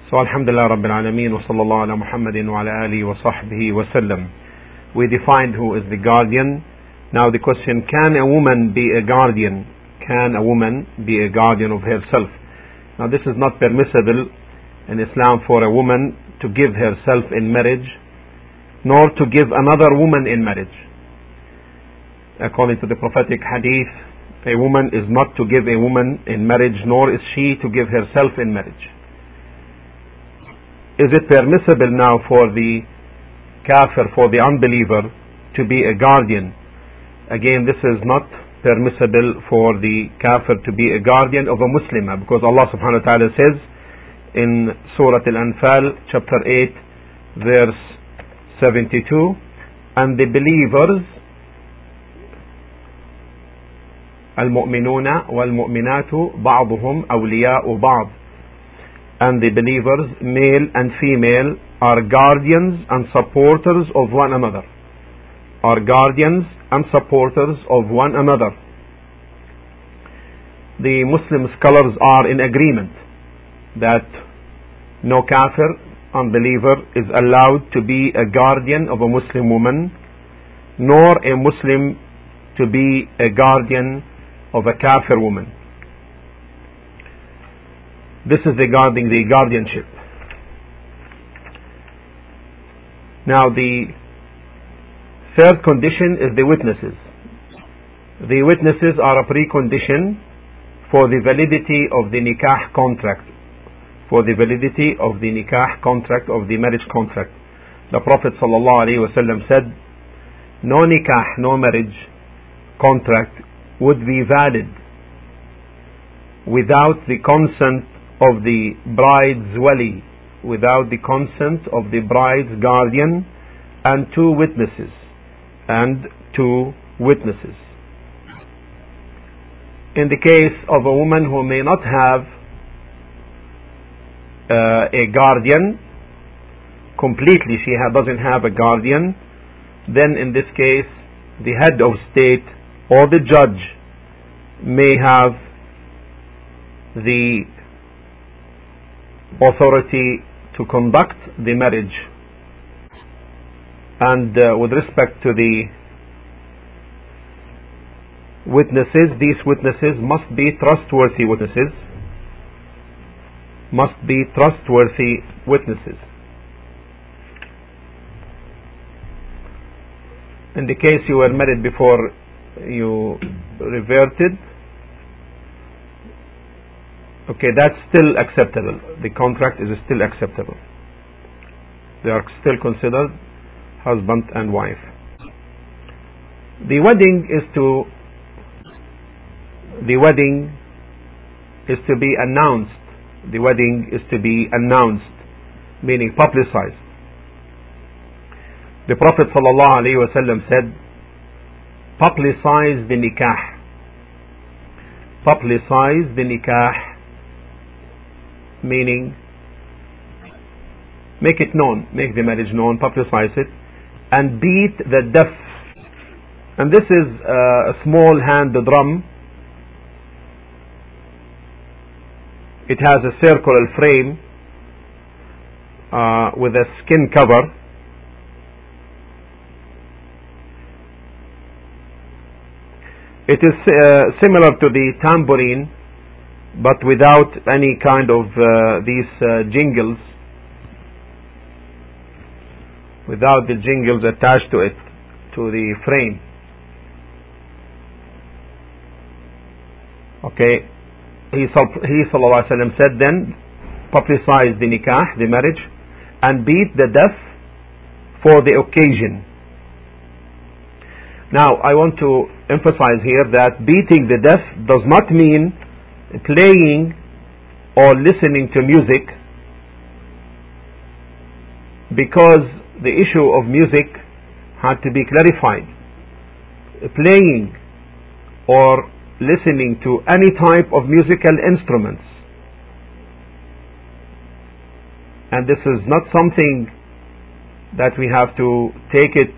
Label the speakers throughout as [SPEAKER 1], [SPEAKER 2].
[SPEAKER 1] So Alhamdulillah Rabbil Alameen wa sallallahu ala Muhammadin wa ala alihi wa sahbihi wa sallam. We defined who is the guardian. Now the question, can a woman be a guardian? Can a woman be a guardian of herself? Now this is not permissible in Islam for a woman to give herself in marriage, nor to give another woman in marriage. According to the prophetic hadith, a woman is not to give a woman in marriage, nor is she to give herself in marriage. Is it permissible now for the kafir, for the unbeliever, to be a guardian? Again, this is not permissible for the kafir to be a guardian of a Muslimah, because Allah subhanahu wa ta'ala says in Surah Al-Anfal chapter 8 verse 72, and the believers, المؤمنون والمؤمنات بعضهم أولياء بعض, and the believers, male and female, are guardians and supporters of one another. Are guardians and supporters of one another. The Muslim scholars are in agreement that no kafir, unbeliever, is allowed to be a guardian of a Muslim woman, nor a Muslim to be a guardian of a kafir woman. This is regarding the guardianship. Now the third condition is the witnesses. The witnesses are a precondition for the validity of the nikah contract. For the validity of the nikah contract, of the marriage contract. The Prophet ﷺ said, no nikah, no marriage contract would be valid without the consent of the bride's wali, without the consent of the bride's guardian and two witnesses. In the case of a woman who may not have a guardian completely, she doesn't have a guardian, then in this case the head of state or the judge may have the authority to conduct the marriage. And with respect to the witnesses, these witnesses must be trustworthy witnesses. Must be trustworthy witnesses. In the case you were married before you reverted, okay, that's still acceptable. The contract is still acceptable. They are still considered husband and wife. The wedding is to be announced. The wedding is to be announced, meaning publicized. The Prophet ﷺ said, publicize the nikah. Publicize the nikah, meaning make it known, make the marriage known, publicize it, and beat the daf. And this is a small hand drum. It has a circular frame with a skin cover. It is similar to the tambourine, but without any kind of these jingles, without the jingles attached to it, to the frame. Okay, he sallallahu alaihi wasallam said, then publicize the nikah, the marriage, and beat the daf for the occasion. Now I want to emphasize here that beating the daf does not mean playing or listening to music, because the issue of music had to be clarified. Playing or listening to any type of musical instruments, and this is not something that we have to take it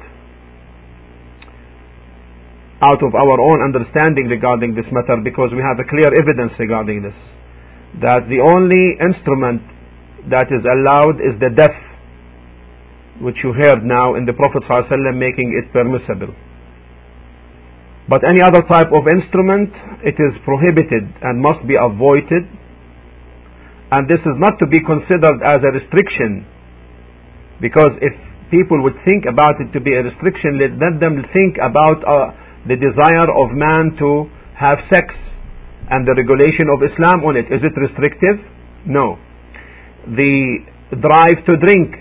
[SPEAKER 1] out of our own understanding regarding this matter, because we have a clear evidence regarding this, that the only instrument that is allowed is the deaf, which you heard now in the Prophet ﷺ making it permissible. But any other type of instrument, it is prohibited and must be avoided. And this is not to be considered as a restriction, because if people would think about it to be a restriction, let them think about the desire of man to have sex and the regulation of Islam on it. Is it restrictive? No. The drive to drink.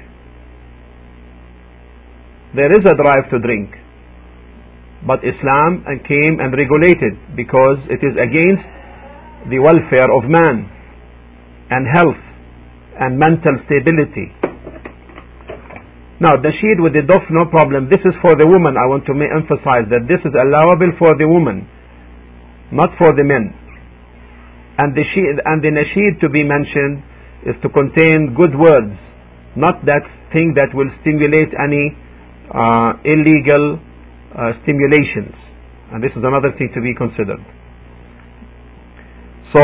[SPEAKER 1] There is a drive to drink, but Islam came and regulated because it is against the welfare of man and health and mental stability. Now, nasheed with the dof, no problem. This is for the woman. I want to emphasize that this is allowable for the woman, not for the men. And the nasheed to be mentioned is to contain good words, not that thing that will stimulate any illegal stimulations. And this is another thing to be considered. So,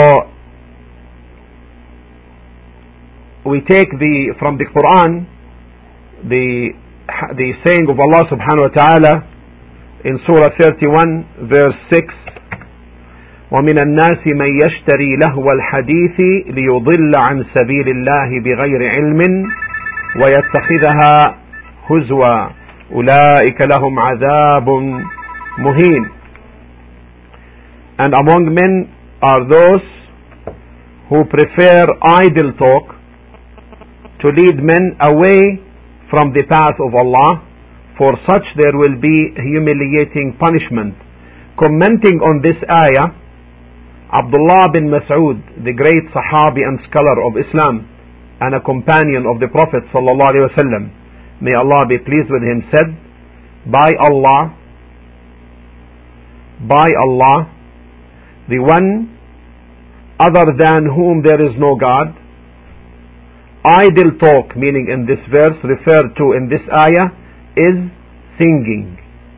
[SPEAKER 1] we take from the Quran the saying of Allah subhanahu wa ta'ala in Surah 31 verse 6: وَمِنَ النَّاسِ مَنْ يَشْتَرِي لَهْوَ الْحَدِيثِ لِيُضِلَّ عَنْ سَبِيلِ اللَّهِ بِغَيْرِ عِلْمٍ وَيَتَّخِذَهَا هُزُوًا أُولَئِكَ لَهُمْ عَذَابٌ مُهِينٌ. And among men are those who prefer idle talk to lead men away from the path of Allah. For such there will be humiliating punishment. Commenting on this ayah, Abdullah bin Mas'ud, the great Sahabi and scholar of Islam and a companion of the Prophet ﷺ, may Allah be pleased with him, said, by Allah, the one other than whom there is no God, idle talk, meaning in this verse referred to in this ayah, is singing.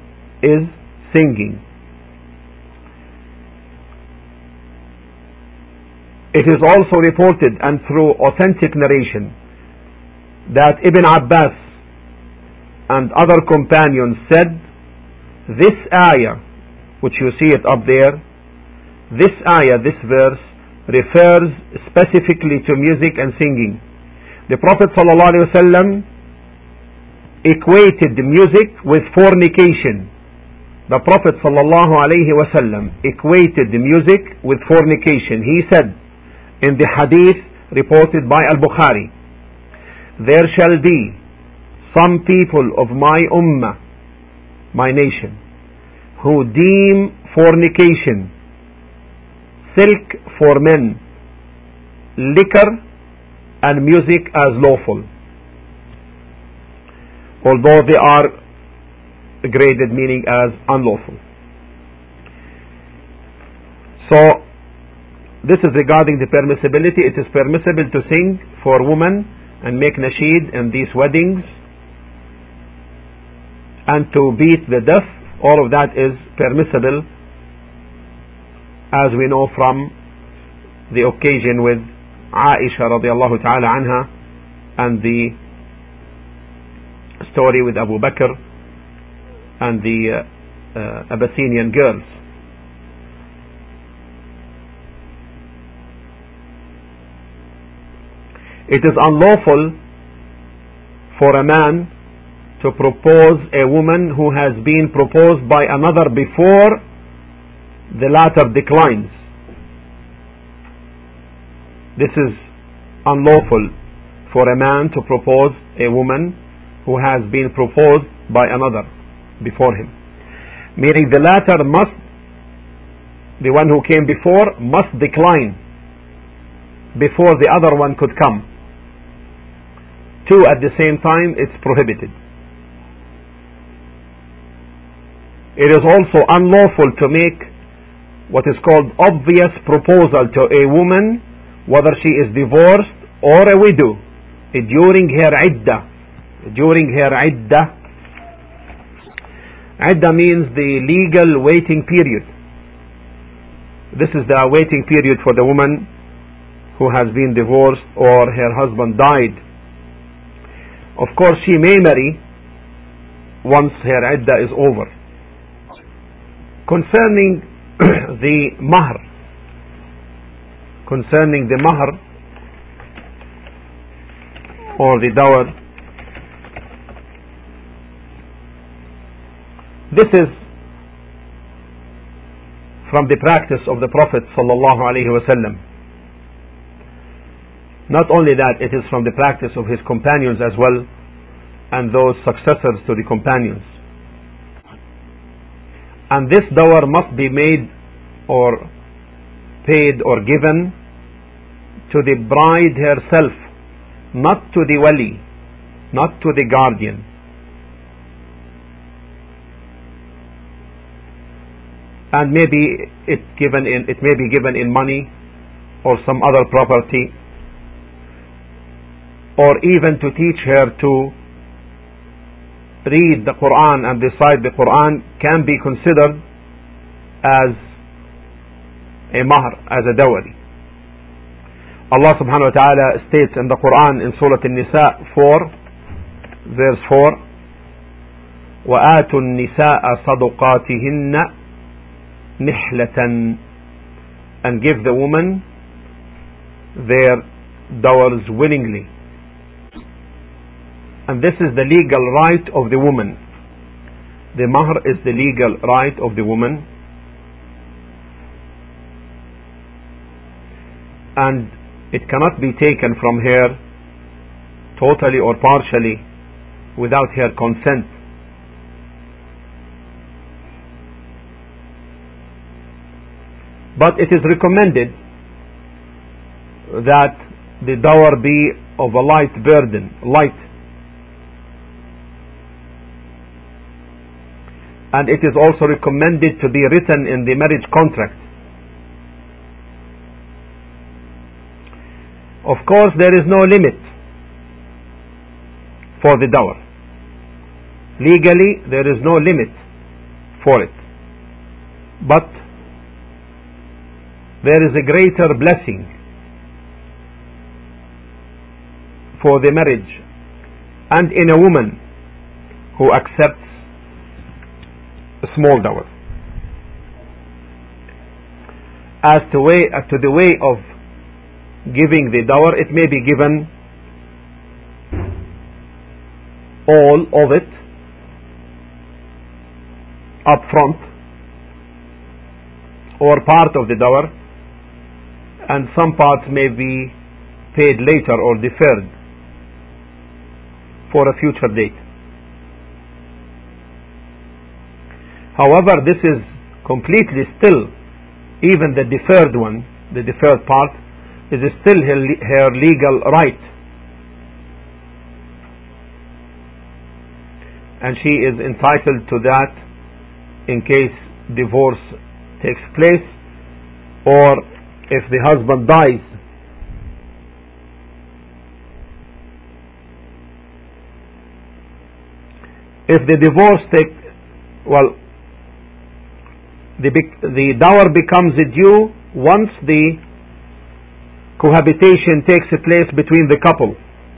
[SPEAKER 1] It is also reported and through authentic narration that Ibn Abbas and other companions said, this ayah, which you see it up there, this ayah, this verse, refers specifically to music and singing. The Prophet ﷺ equated music with fornication. The Prophet ﷺ equated music with fornication. He said in the hadith reported by Al-Bukhari, there shall be some people of my ummah, my nation, who deem fornication, silk for men, liquor and music as lawful, although they are graded meaning as unlawful. So this is regarding the permissibility. It is permissible to sing for women and make nasheed in these weddings, and to beat the deaf. All of that is permissible, as we know from the occasion with Aisha radiallahu ta'ala anha and the story with Abu Bakr and the Abyssinian girls. It is unlawful for a man to propose a woman who has been proposed by another before the latter declines. This is unlawful for a man to propose a woman who has been proposed by another before him. Meaning the latter the one who came before must decline before the other one could come. Two at the same time, it's prohibited. It is also unlawful to make what is called obvious proposal to a woman, whether she is divorced or a widow, during her iddah. Iddah means the legal waiting period. This is the waiting period for the woman who has been divorced or her husband died. Of course, she may marry once her iddah is over. Concerning the mahr, or the dower, this is from the practice of the Prophet sallallahu alaihi wasallam. Not only that, it is from the practice of his companions as well, and those successors to the companions. And this dower must be made or paid or given to the bride herself, not to the wali, not to the guardian. And maybe it may be given in money or some other property, or even to teach her to read the Quran and recite the Quran can be considered as a mahr, as a dowry. Allah subhanahu wa ta'ala states in the Quran in Surah An-Nisa 4 verse 4, وَآتُوا النِّسَاءَ صَدُقَاتِهِنَّ نِحْلَةً, and give the woman their dowers willingly. And this is the legal right of the woman. The mahr is the legal right of the woman. And it cannot be taken from her totally or partially without her consent. But it is recommended that the dower be of a light burden, and it is also recommended to be written in the marriage contract. Of course, there is no limit for the dower. Legally, there is no limit for it. But there is a greater blessing for the marriage and in a woman who accepts a small dower. As to the way of giving the dower, it may be given all of it up front, or part of the dower, and some parts may be paid later or deferred for a future date. However, this is completely still, even the deferred one, the deferred part, is still her legal right. And she is entitled to that in case divorce takes place, or if the husband dies. If the divorce the dower becomes due once the cohabitation takes place between the couple,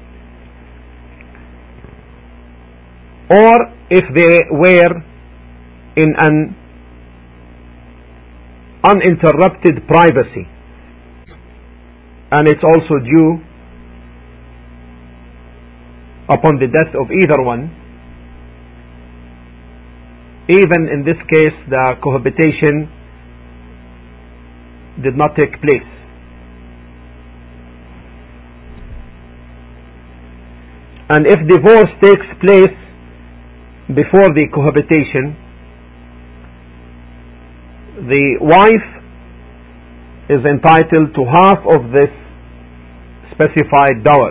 [SPEAKER 1] or if they were in an uninterrupted privacy, and it's also due upon the death of either one. Even in this case, the cohabitation did not take place. And if divorce takes place before the cohabitation, the wife is entitled to half of this specified dower.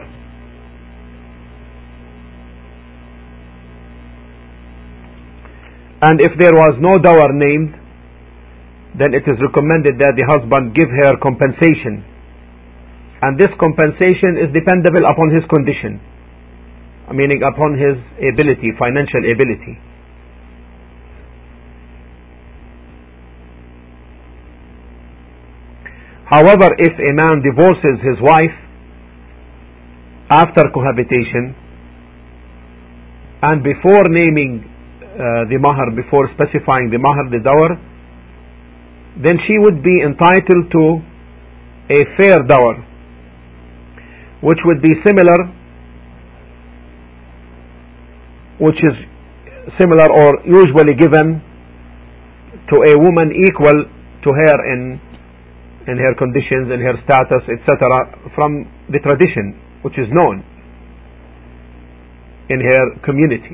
[SPEAKER 1] And if there was no dower named, then it is recommended that the husband give her compensation. And this compensation is dependable upon his condition, meaning upon his ability, financial ability. However, if a man divorces his wife after cohabitation and before naming the mahar, before specifying the mahar, the dower, then she would be entitled to a fair dower, which would be similar, which is similar or usually given to a woman equal to her in her conditions, in her status, etc., from the tradition which is known in her community.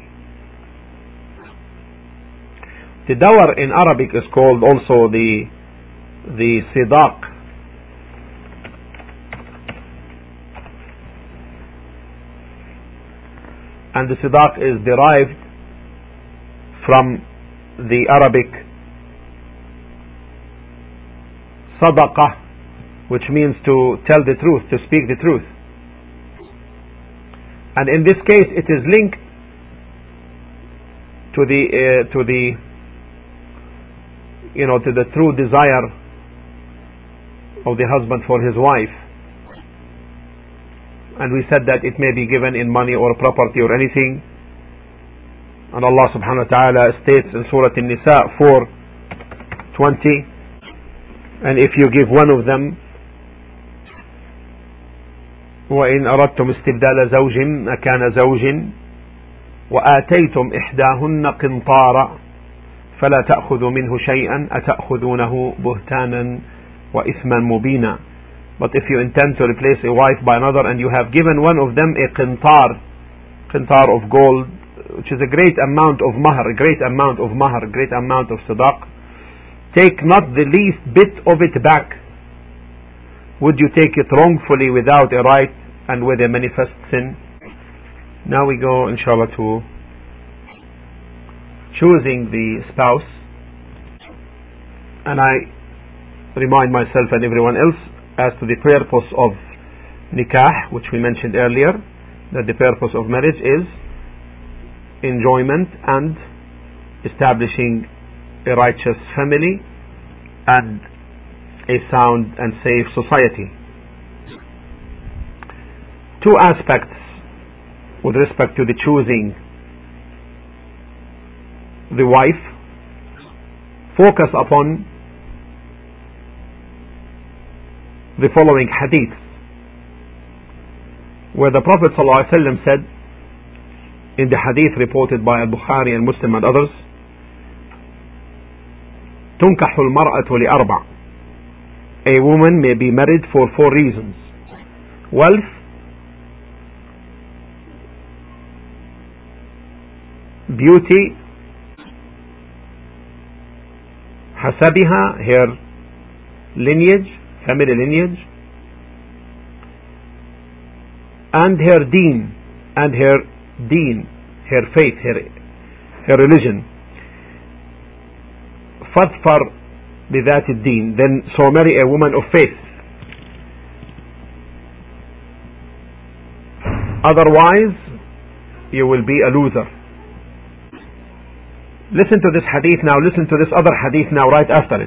[SPEAKER 1] The dower in Arabic is called also the sidaq. And the sidaq is derived from the Arabic sadaqah, which means to tell the truth, to speak the truth. And in this case it is linked to the true desire of the husband for his wife. And we said that it may be given in money or property or anything. And Allah subhanahu wa ta'ala states in Surah An-Nisa 4:20, and if you give one of them, وإن أردتم استبدال زوج مكان زوج وآتيتم إحداهن قنطارا فلا تأخذوا منه شيئا أتأخذونه بهتانا وإثما مبينا. But if you intend to replace a wife by another and you have given one of them a qintar of gold, which is a great amount of mahar, a great amount of sadaq, take not the least bit of it back. Would you take it wrongfully without a right and with a manifest sin? Now we go inshallah to choosing the spouse. And I remind myself and everyone else as to the purpose of nikah, which we mentioned earlier, that the purpose of marriage is enjoyment and establishing a righteous family and a sound and safe society. Two aspects with respect to the choosing the wife focus upon the following hadith, where the Prophet ﷺ said in the hadith reported by Al-Bukhari and Muslim and others, تنكح المرأة لأربع. A woman may be married for 4 reasons: wealth, beauty, hasabiha, her lineage, family lineage, and her deen, her faith, her religion. فاظفر بذات الدين, then so marry a woman of faith. Otherwise you will be a loser. Listen to this hadith now, listen to this other hadith now right after it.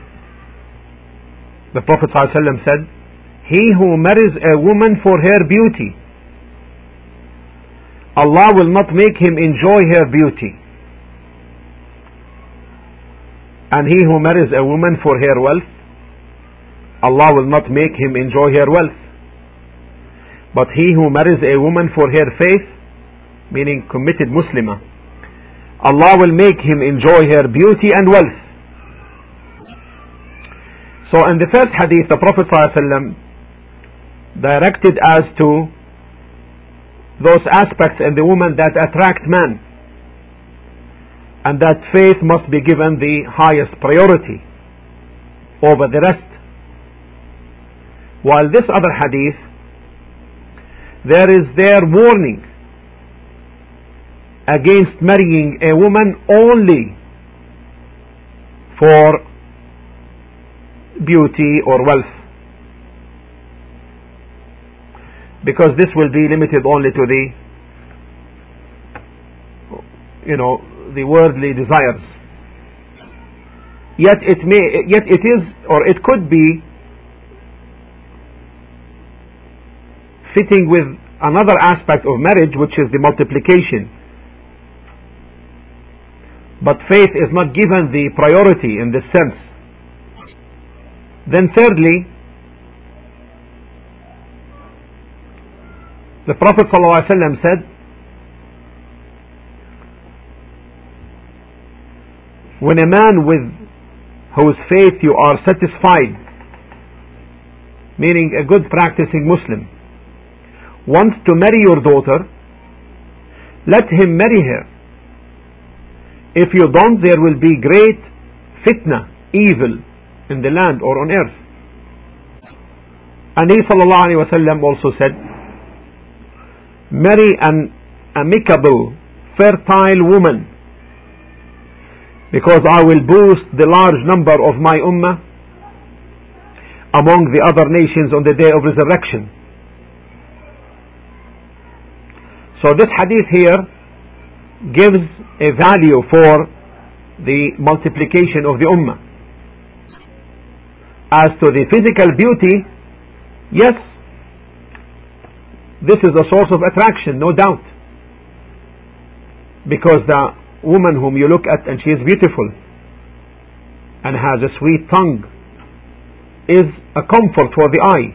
[SPEAKER 1] The Prophet ﷺ said, he who marries a woman for her beauty, Allah will not make him enjoy her beauty. And he who marries a woman for her wealth, Allah will not make him enjoy her wealth. But he who marries a woman for her faith, meaning committed Muslimah, Allah will make him enjoy her beauty and wealth. So in the first hadith, the Prophet ﷺ directed as to those aspects in the woman that attract man, and that faith must be given the highest priority over the rest. While this other hadith, there is their warning against marrying a woman only for beauty or wealth, because this will be limited only to the worldly desires. Yet it is, or it could be fitting with another aspect of marriage, which is the multiplication. But faith is not given the priority in this sense. Then thirdly, the Prophet ﷺ said, when a man with whose faith you are satisfied, meaning a good practicing Muslim, wants to marry your daughter, let him marry her. If you don't, there will be great fitna, evil in the land or on earth. And he ﷺ also said, marry an amicable, fertile woman, because I will boost the large number of my ummah among the other nations on the day of resurrection. So this hadith here gives a value for the multiplication of the ummah. As to the physical beauty, yes, this is a source of attraction, no doubt, because the woman whom you look at and she is beautiful and has a sweet tongue is a comfort for the eye,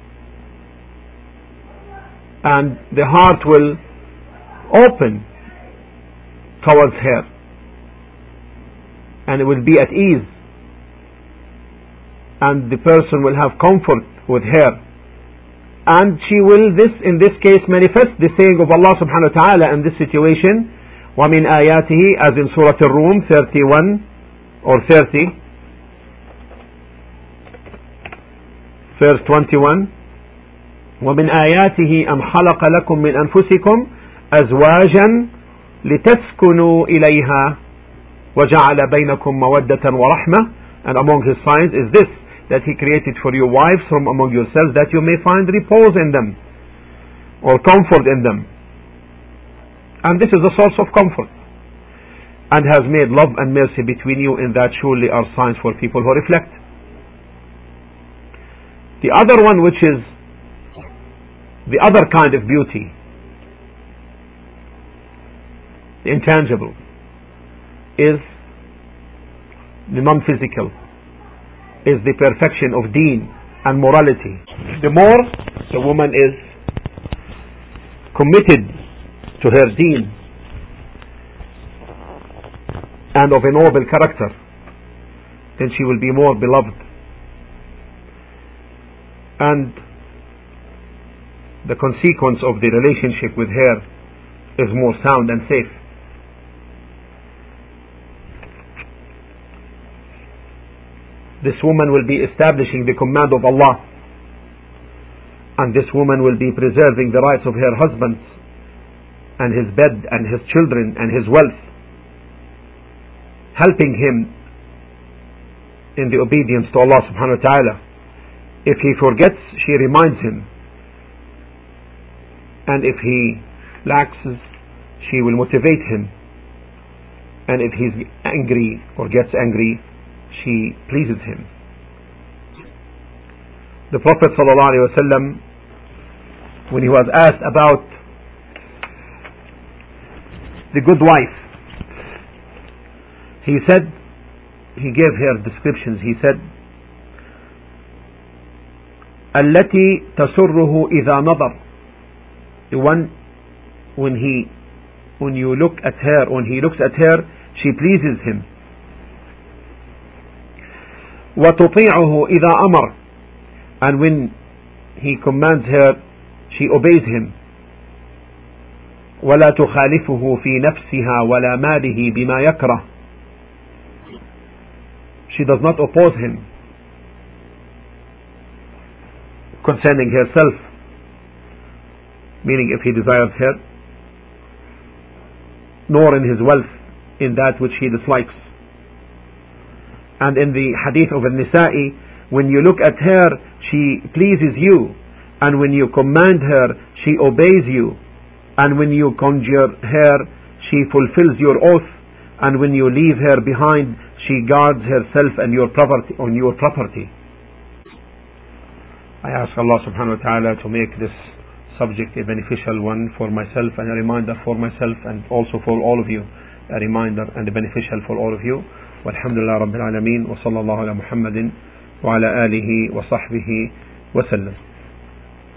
[SPEAKER 1] and the heart will open towards her and it will be at ease, and the person will have comfort with her, and she will in this case manifest the saying of Allah subhanahu wa ta'ala in this situation, وَمِنْ آيَاتِهِ, as in Surah Ar-Rum 31 or 30 verse 21, وَمِنْ آيَاتِهِ أَنْ خَلَقَ لَكُم مِّنْ أَنفُسِكُمْ أَزْوَاجًا لِتَسْكُنُوا إِلَيْهَا وَجَعَلَ بَيْنَكُمْ مَوَدَّةً وَرَحْمَةً. And among His signs is this, that He created for you wives from among yourselves, that you may find repose in them or comfort in them. And this is a source of comfort, and has made love and mercy between you, in that surely are signs for people who reflect. The other one, which is the other kind of beauty, the intangible, is the non-physical, is the perfection of deen and morality. The more the woman is committed to her deen and of a noble character, then she will be more beloved, and the consequence of the relationship with her is more sound and safe. This woman will be establishing the command of Allah, and this woman will be preserving the rights of her husband and his bed and his children and his wealth, helping him in the obedience to Allah subhanahu wa ta'ala. If he forgets, she reminds him, and if he laxes, she will motivate him, and if he's angry or gets angry, she pleases him. The Prophet ﷺ, when he was asked about the good wife, he gave her descriptions. He said, التي تسره إذا نظر, the one when you look at her, when he looks at her, she pleases him. وتطيعه إذا أمر, and when he commands her, she obeys him. ولا تخالفه في نفسها ولا ماله بما يكره, she does not oppose him concerning herself, meaning if he desires her, nor in his wealth in that which he dislikes. And in the hadith of An-Nisa'i, when you look at her, she pleases you, and when you command her, she obeys you, and when you conjure her, she fulfills your oath, and when you leave her behind, she guards herself and your property. I ask Allah subhanahu wa ta'ala to make this subject a beneficial one for myself and a reminder for myself and also for all of you, a reminder and a beneficial for all of you. Walhamdulillah Rabbil Alameen wa sallallahu ala Muhammadin wa ala alihi wa sahbihi wa sallam.